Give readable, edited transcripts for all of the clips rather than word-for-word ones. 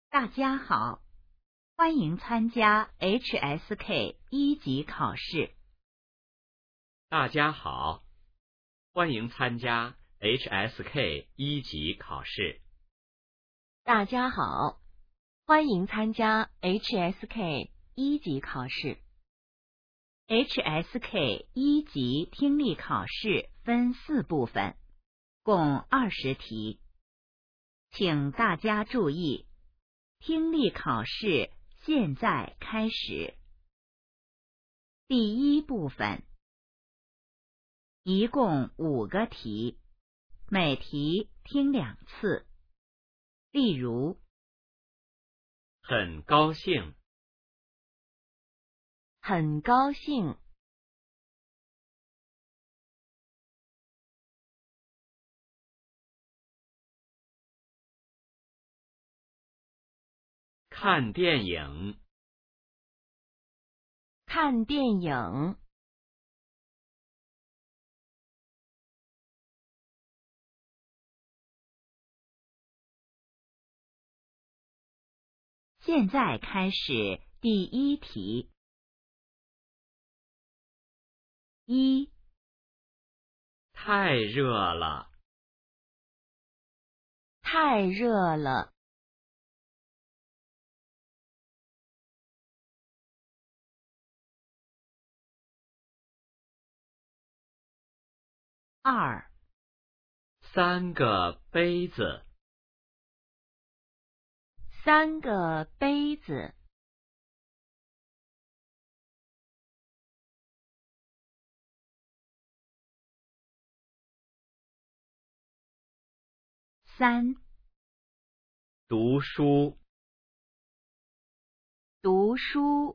大家好，欢迎参加 HSK 一级考试。 大家好，欢迎参加 HSK 一级考试。 大家好，欢迎参加 HSK 一级考试。 HSK 一级听力考试分4部分，共20题。请大家注意，听力考试现在开始。第一部分，一共5个题，每题听2次。例如， 很高兴， 很高兴， 看电影， 看电影， 现在开始第一题。1、 太热了， 太热了， 2、 3个杯子， 3个杯子， 3、 读书， 读书，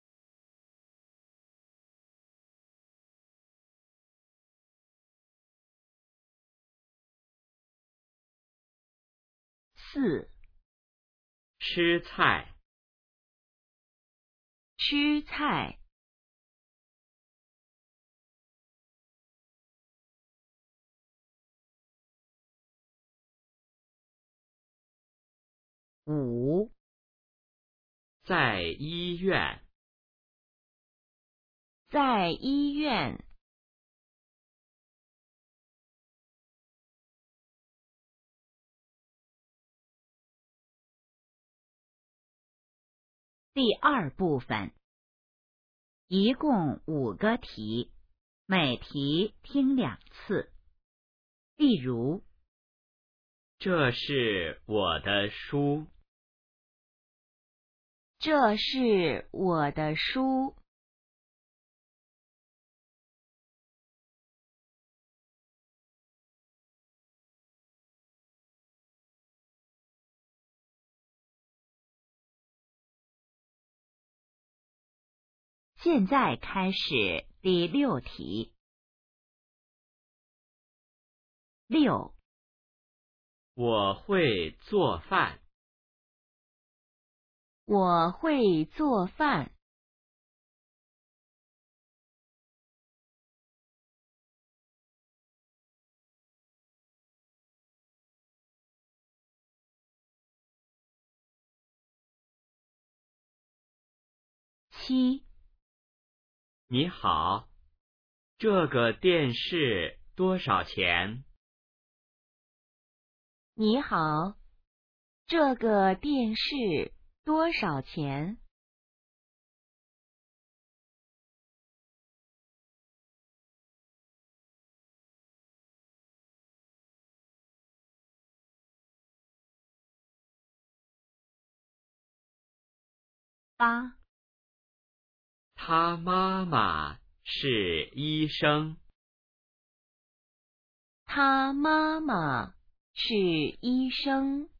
4、 吃菜， 吃菜， 5、 在医院， 在医院， 第二部分，一共5个题，每题听2次。例如， 这是我的书， 这是我的书， 现在开始第6题。6、 我会做饭， 我会做饭， 7、 你好，这个电视多少钱？ 你好，这个电视多少钱 ？8、 他妈妈是医生， 他妈妈是医生，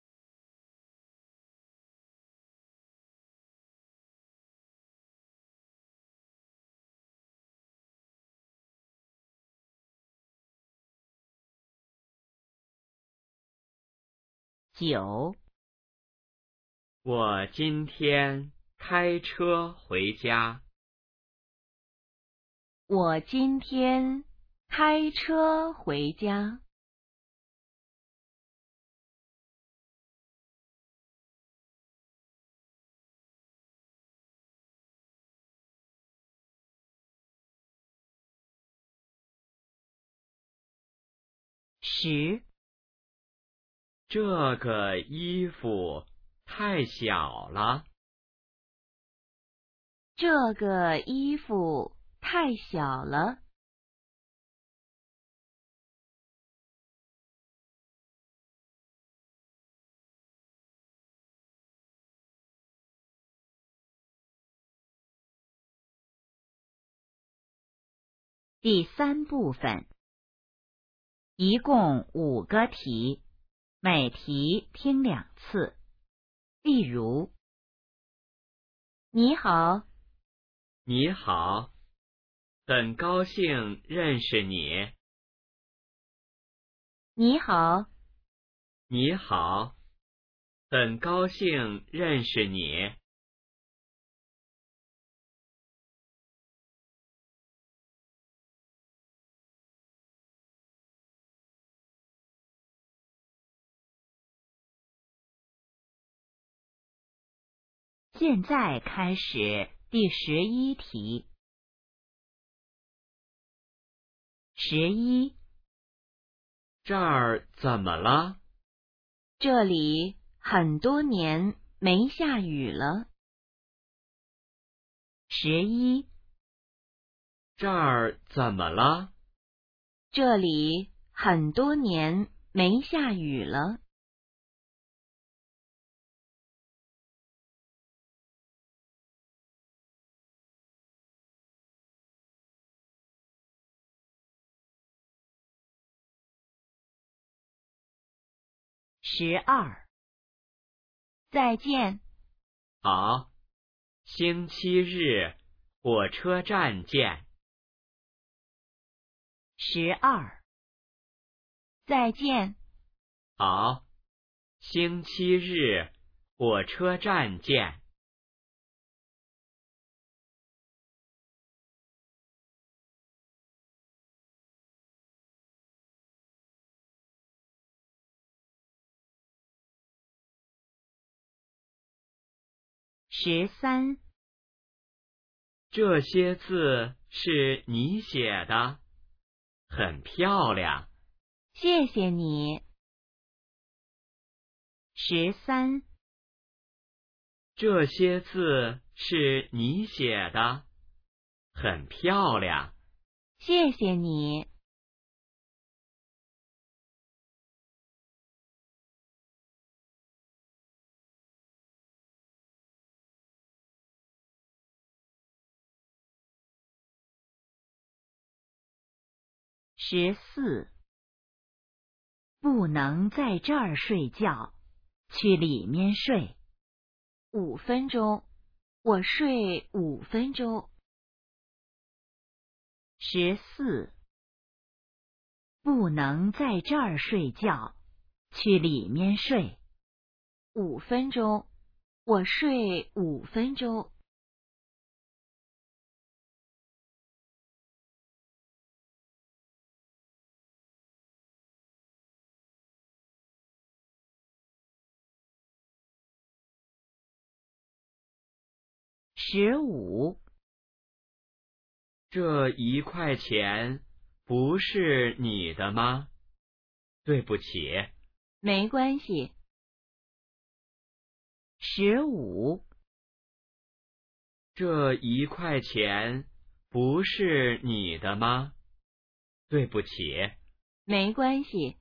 9、 我今天开车回家， 我今天开车回家。 10。 这个衣服太小了。 这个衣服太小了。 第3部分，一共5个题，每题听2次。例如， 你好， 你好，很高兴认识你。 你好， 你好，很高兴认识你。 现在开始第11题。11， 这儿怎么了？ 这里很多年没下雨了。 11， 这儿怎么了？ 这里很多年没下雨了。 12， 再见， 好，星期日火车站见。 12， 再见， 好，星期日火车站见。 13， 这些字是你写的，很漂亮。 谢谢你。 13， 这些字是你写的，很漂亮。 谢谢你。 14，不能在这儿睡觉，去里面睡。 5分钟，我睡5分钟。 14，不能在这儿睡觉，去里面睡。 5分钟，我睡5分钟。 15， 这1块钱不是你的吗？对不起。 没关系。 15， 这1块钱不是你的吗？对不起。 没关系。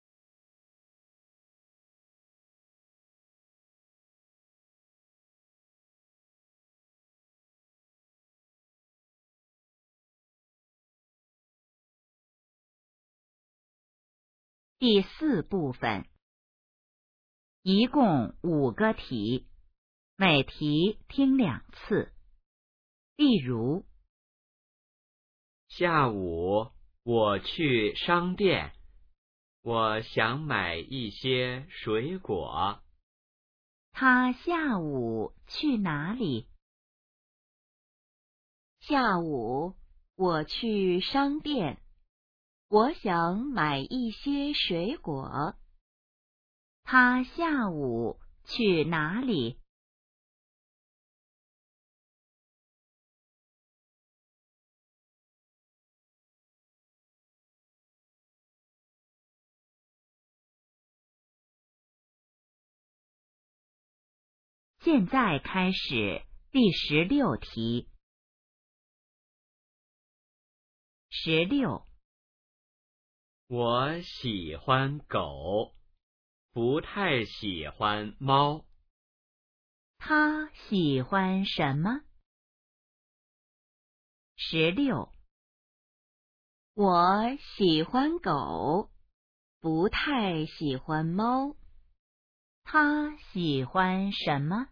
第4部分，一共5个题，每题听2次。例如， 下午我去商店，我想买一些水果。 他下午去哪里？ 下午我去商店，我想买一些水果。 他下午去哪里？ 现在开始第16题。16， 我喜欢狗，不太喜欢猫。 他喜欢什么？16， 我喜欢狗，不太喜欢猫。 他喜欢什么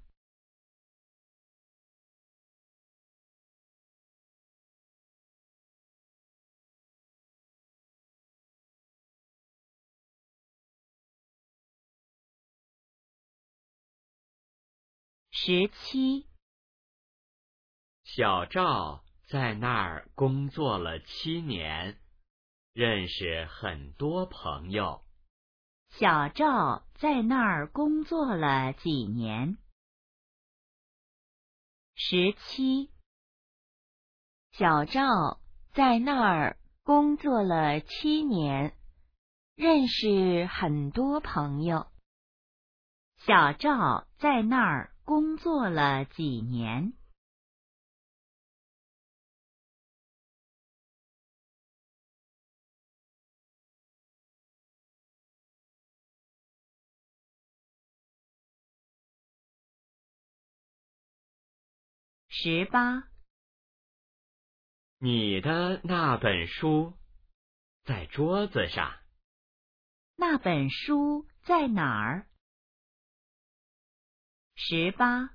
？17， 小赵在那儿工作了7年，认识很多朋友。 小赵在那儿工作了几年？17， 小赵在那儿工作了7年，认识很多朋友。 小赵在那儿工作了几年？18， 你的那本书在桌子上。 那本书在哪儿？18，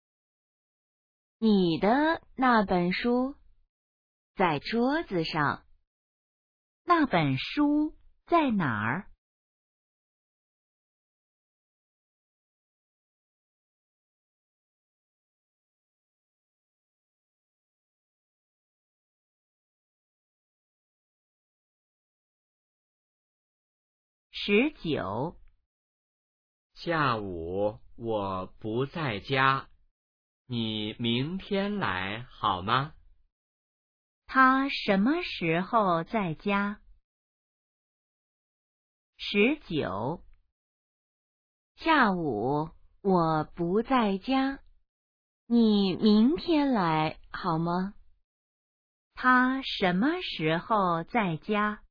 你的那本书在桌子上。 那本书在哪儿？19， 下午我不在家，你明天来好吗？ 他什么时候在家？19， 下午我不在家，你明天来好吗？ 他什么时候在家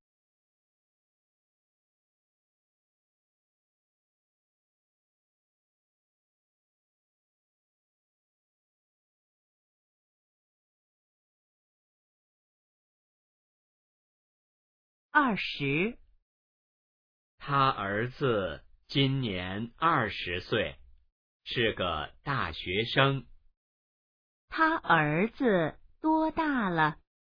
？20， 他儿子今年20岁，是个大学生。 他儿子多大了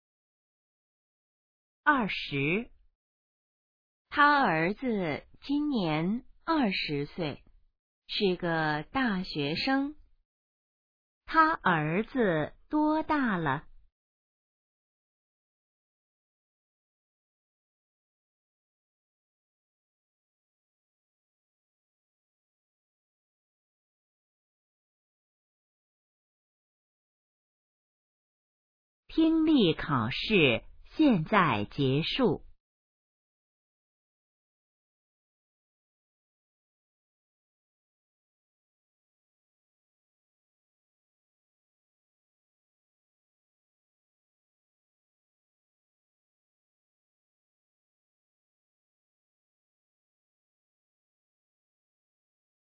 ？20， 他儿子今年20岁，是个大学生。 他儿子多大了听力考试现在结束。